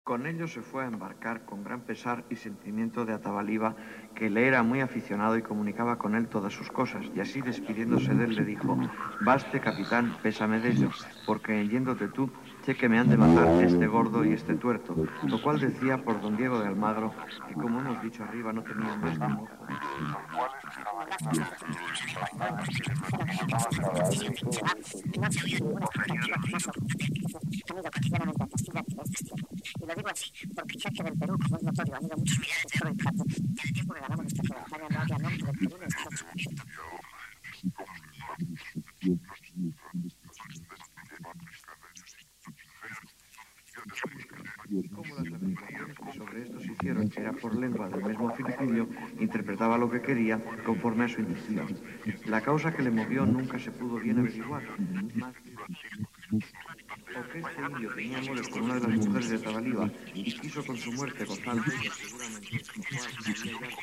Con ello se fue a embarcar con gran pesar y sentimiento de Atabaliba, que le era muy aficionado y comunicaba con él todas sus cosas, y así despidiéndose de él le dijo: «Baste, capitán, pésame de ello, porque yéndote tú, sé que me han de matar este gordo y este tuerto», lo cual decía por don Diego de Almagro, que como hemos dicho arriba no tenía más que mozo. Y lo digo así porque ya que del Perú, como es notorio, han ido muchos millares de oro y plata, y al tiempo que ganamos esta tierra de España no había nombre del Perú en el Estado. Y como las averiguaciones que sobre esto se hicieron era por lengua del mismo Filipillo, interpretaba lo que quería conforme a su intención. La causa que le movió nunca se pudo bien averiguar, más o que este indio tenía amores con una de las mujeres de Atabaliba y quiso con su muerte gozar de ella seguramente, lo cual había ya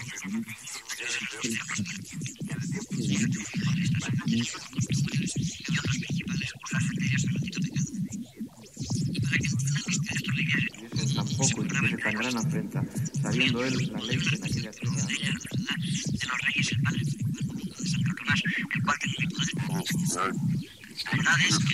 tuviesen tan poco y tuviese tan gran afrenta, sabiendo él la ley que en aquella tierra de los reyes, el padre de Santo Tomás, el cual tenía el poder. La verdad es que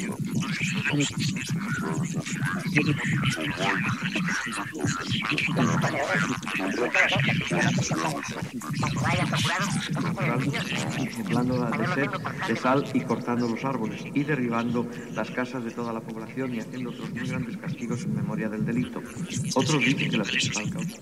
soplándolas de sed, de sal y cortando los árboles y derribando las casas de toda la población y haciendo otros muy grandes castigos en memoria del delito. Otros dicen que la principal causa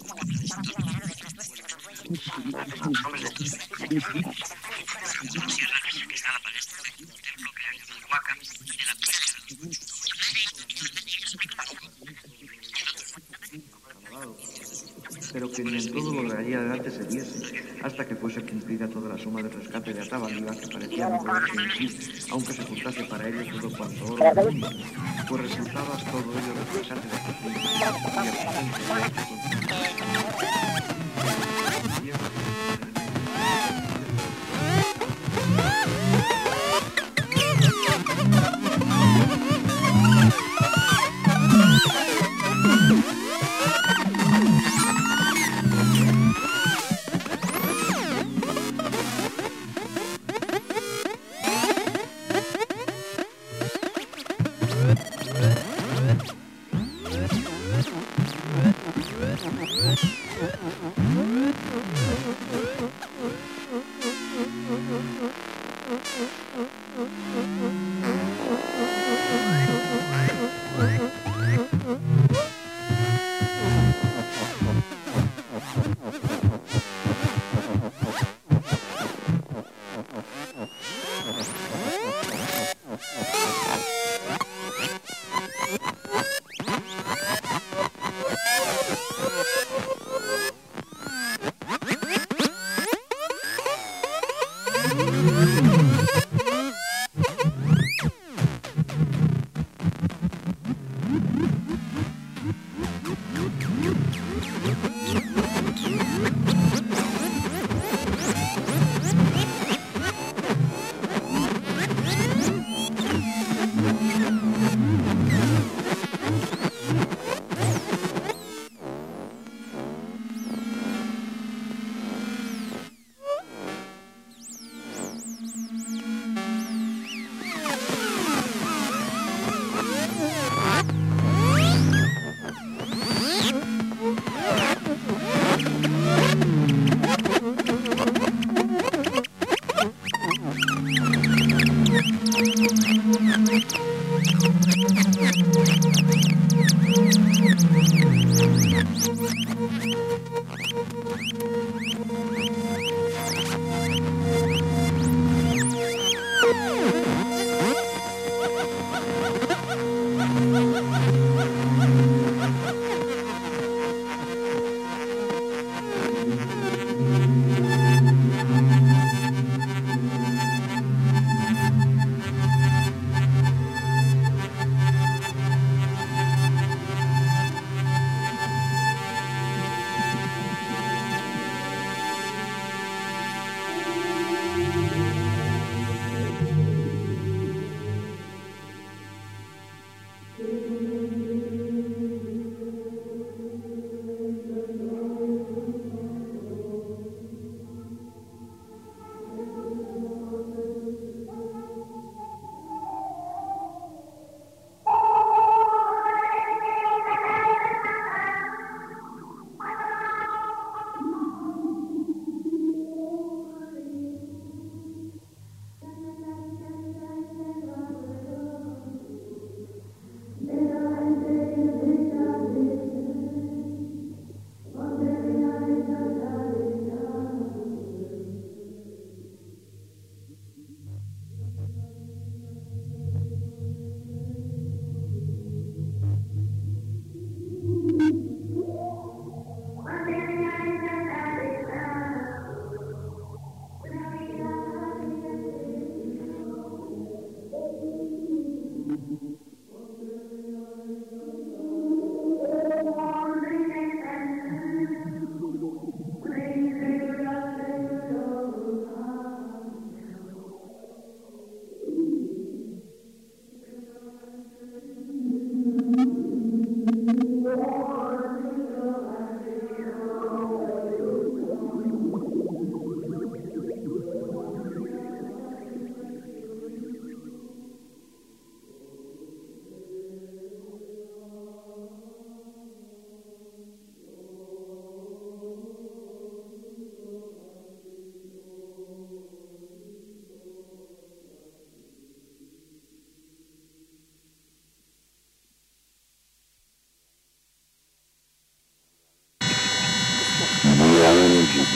pero que ni en todo lo de allí adelante se diese, hasta que fuese cumplida toda la suma del rescate de Atabaliba, que parecía no poder fingir, aunque se juntase para ello todo cuanto oro del mundo, pues resultaba todo ello del rescate de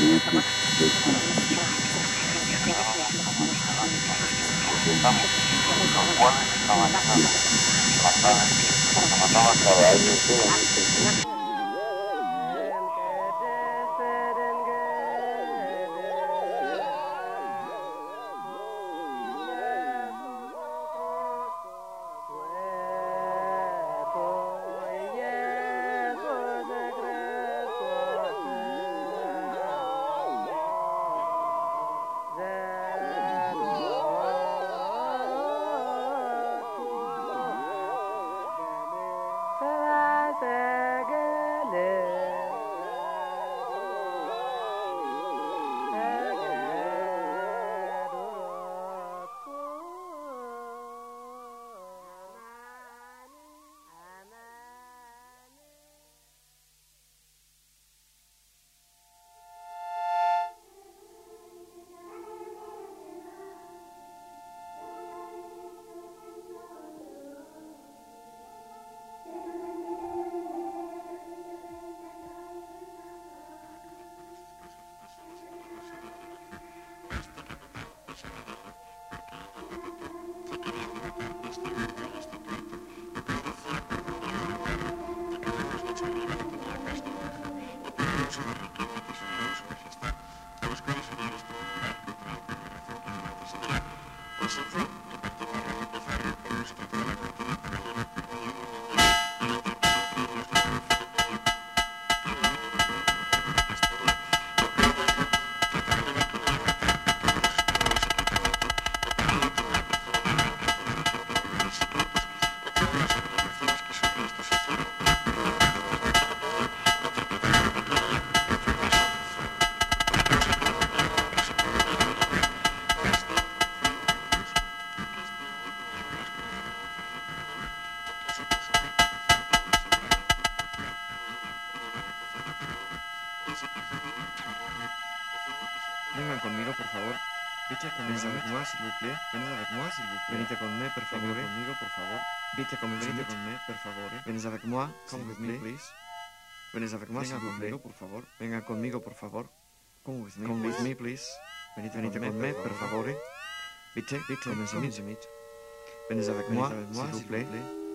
Vengan conmigo, por favor. Venez avec moi, s'il vous plaît. Venez avec moi, s'il vous plaît. Venite con me, per favore. Venite conmigo, por favor. Venite con me, per favore. Venez avec moi, come with me, please. Venez avec moi, s'il vous plaît. Por favor. Vengan conmigo, por favor. Come with me, please. Venite con me, per favore. Vite, come with me. Venez avec moi, s'il vous plaît.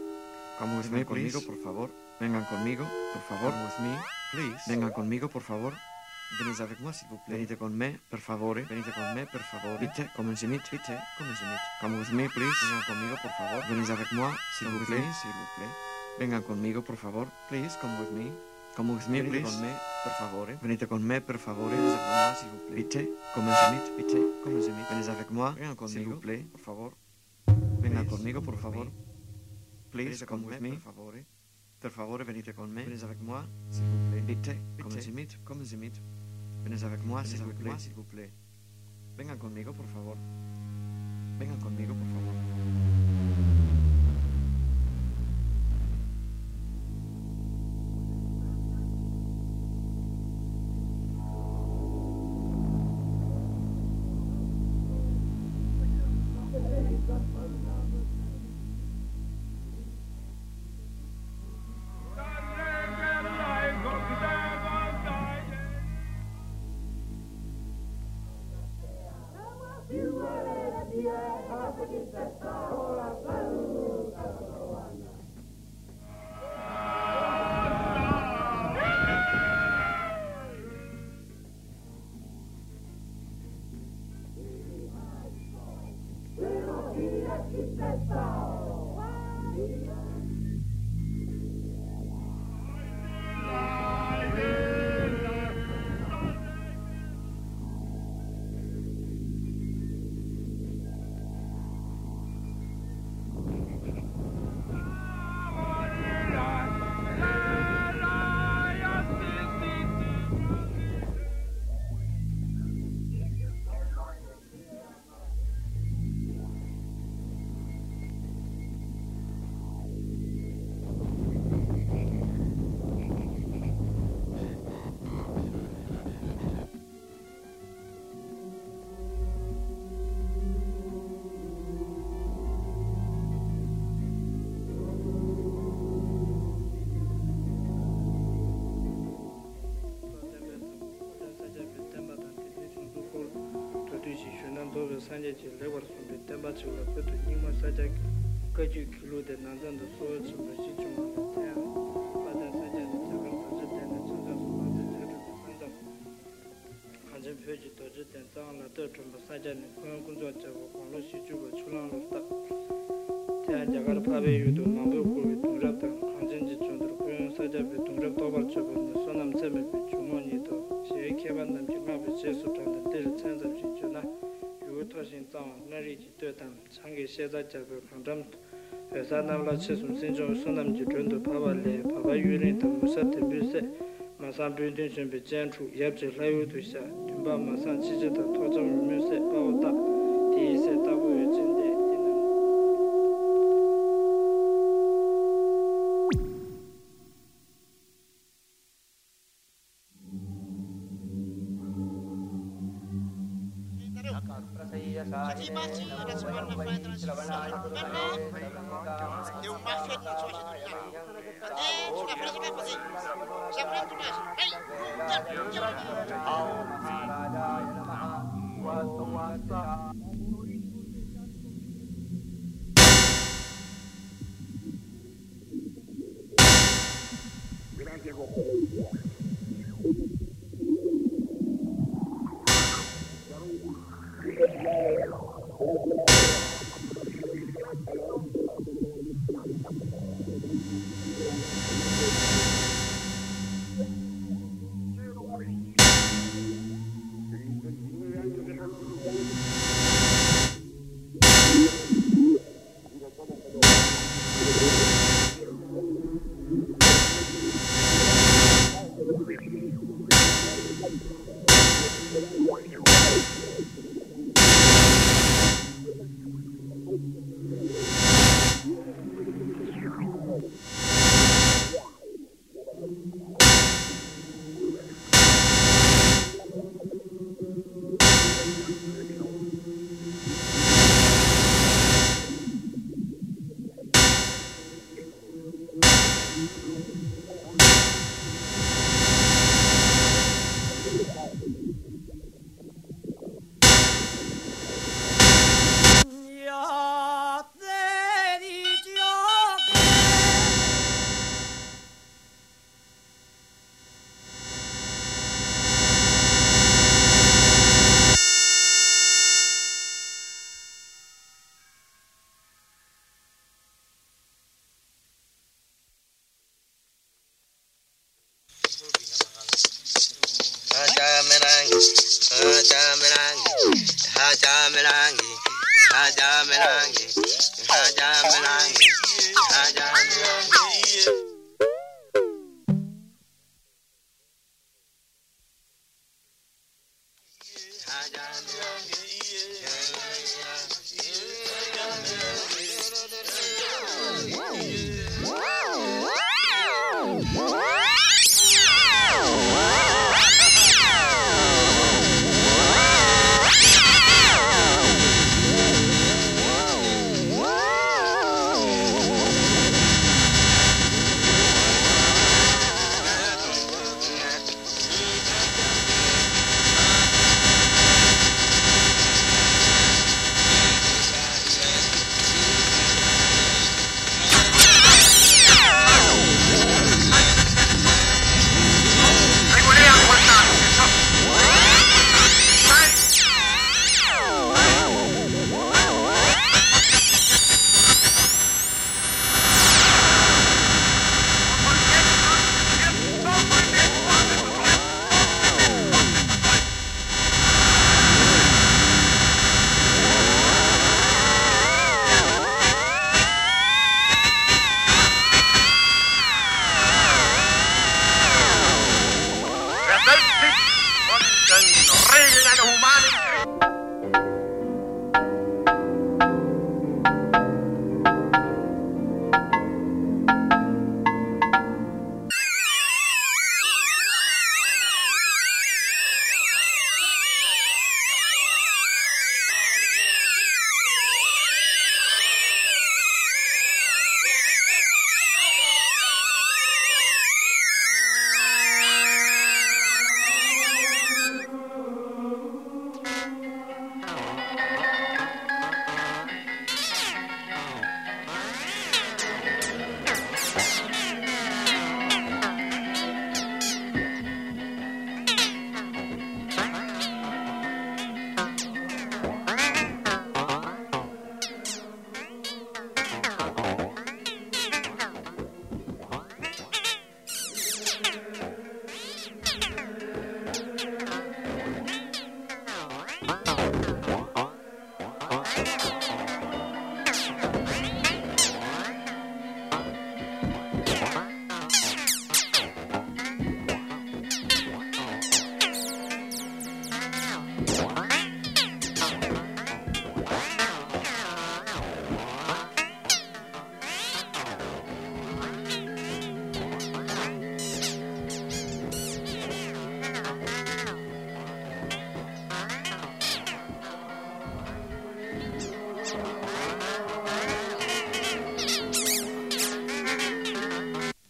Come with me, please. Por favor. Vengan conmigo, por favor. Come with me, please. Vengan conmigo, por favor. Venez avec moi, s'il vous plaît. Venite con me, per favore. Venite con me, per favore. Vite, come with me. Vite, come with me. Come with me, please. Vengan conmigo, por favor. Venez avec moi, s'il vous plaît. S'il vous plaît. Vengan conmigo, por favor. Please, come with me. Come with me, please. Venite con me, per favore. Venite con me, per favore. Venez avec moi, s'il vous plaît. Vite, come with me. Vite, come with me. Venez avec moi, s'il vous plaît. Por favor. Vengan conmigo, por favor. Please, come with me. Per favore, venite con me. Venez avec moi, s'il vous plaît. Vite, come with me. Come with me. Venez avec moi, s'il vous plaît. Vengan conmigo, por favor. Vengan conmigo, por favor. 산제지 레버 손에 템바치가 그것도 님만 사자 거주 길로대 난전도 소치 뭐지 좀 태양 받은 산제지 작은 도시대는 천장수 받은 자주 산다 한전 표지 도시대 장라도 좀 사자는 그런工作 자고 공로 시주고 출랑로다 태양 자가를 파베 유도 만보고 동작다 한전지 정도로 그런 사자비 동작 도발 쪽은 소남 zem에 주머니도 제 개발 남지마비 제수장의 때를 찬잡시 주나 유토신장 나리지 되담 장기 세자자고 강점 회사남라 최순 신종 소남지 전도 파발레 파바유린 등 무사태 비세 마산 빌딩 준비 전투 yap지 라유도샤 tumba 마산 지지다 토정 유명세 바오다 디세 다부의 진대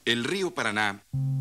El río Paraná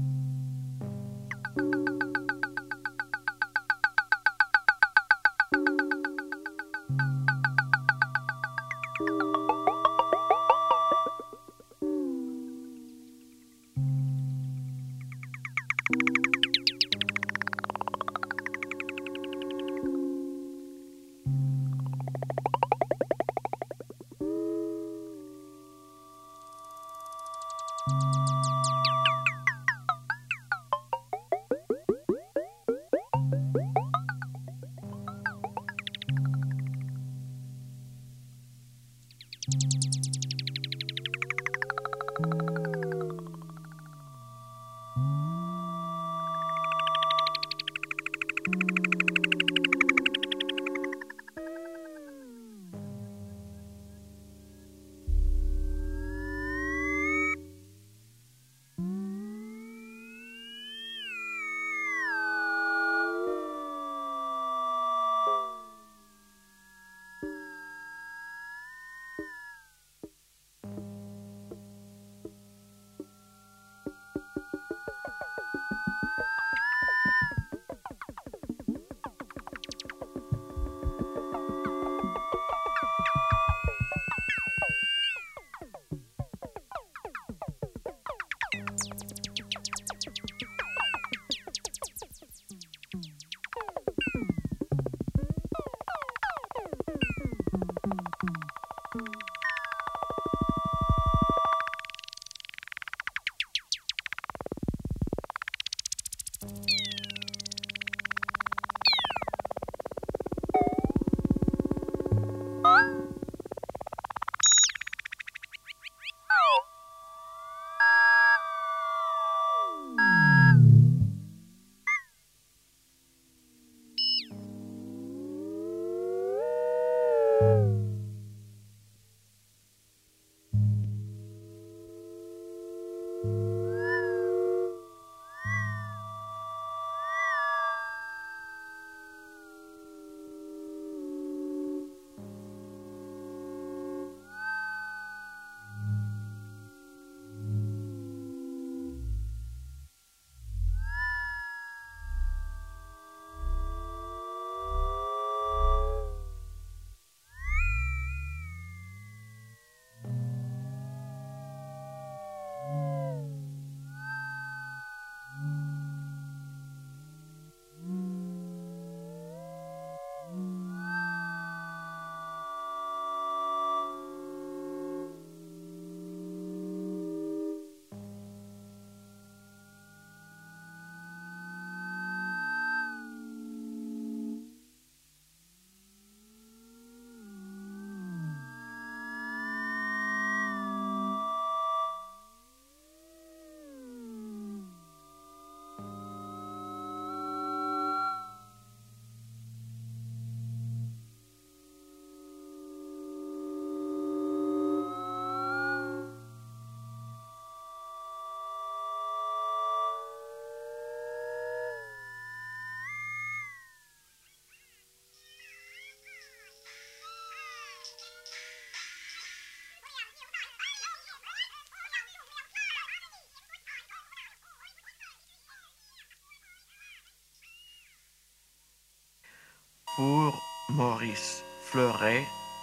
pour Maurice Fleuret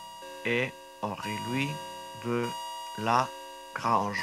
et Henri-Louis de La Grange.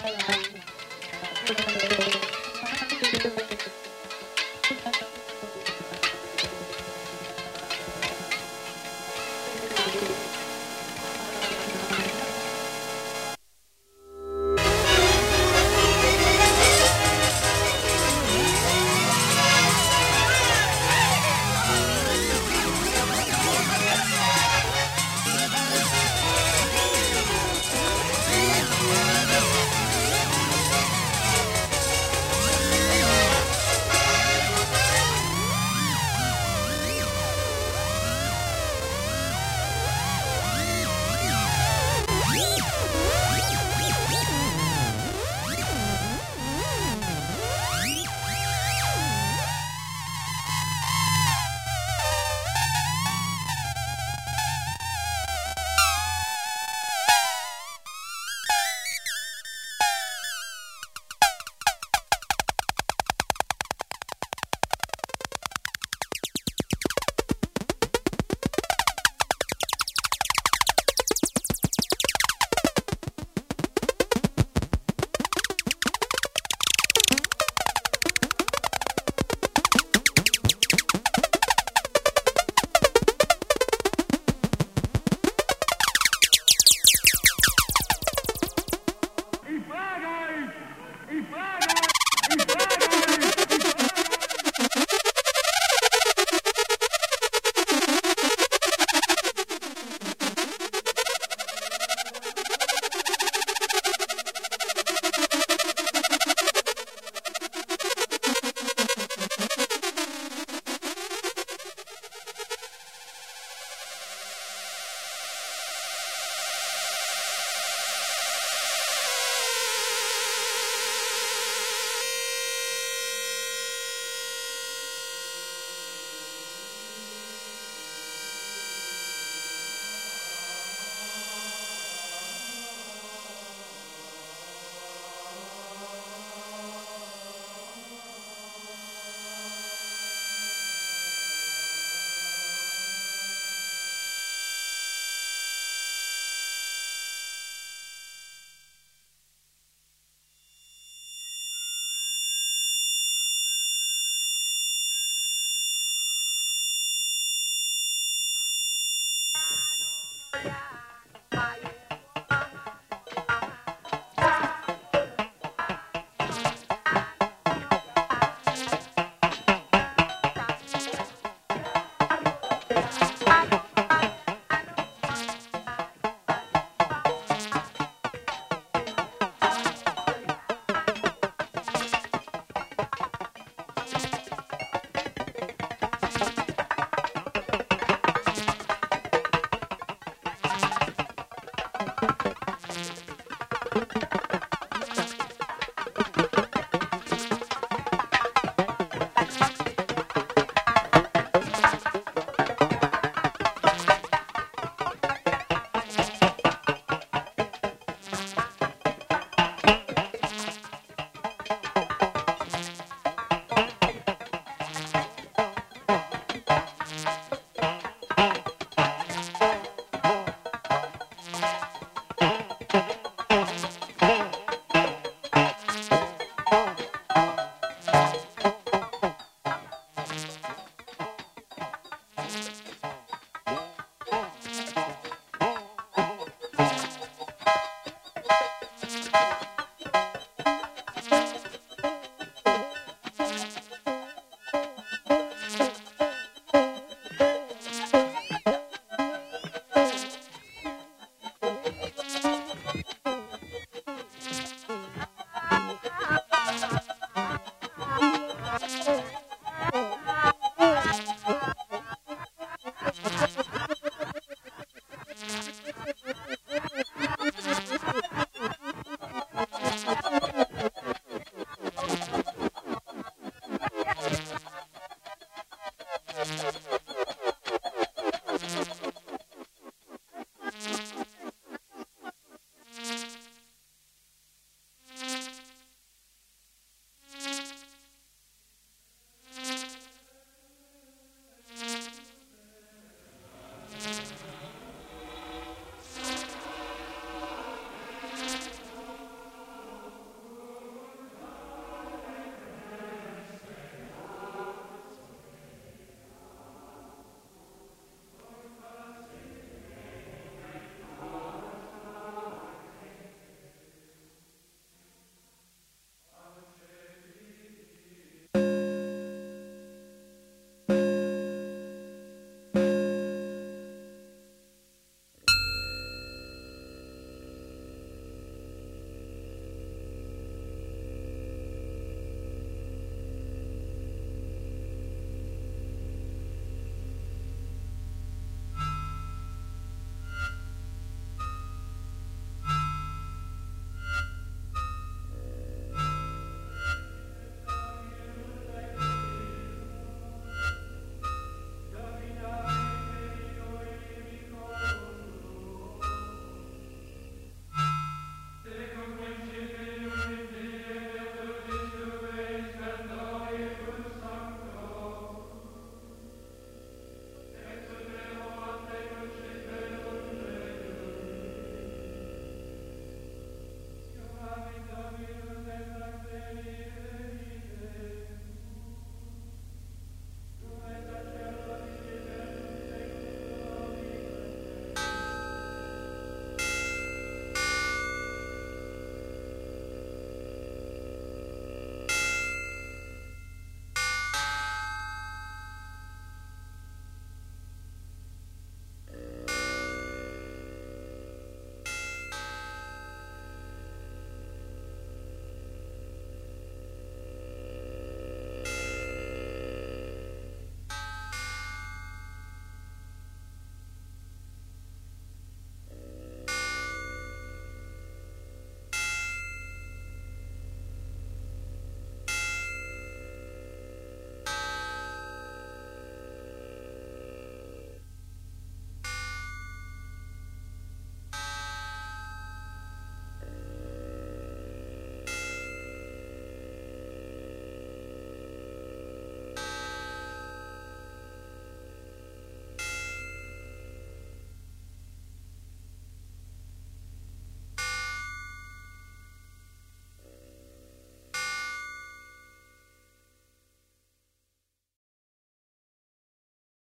拜拜。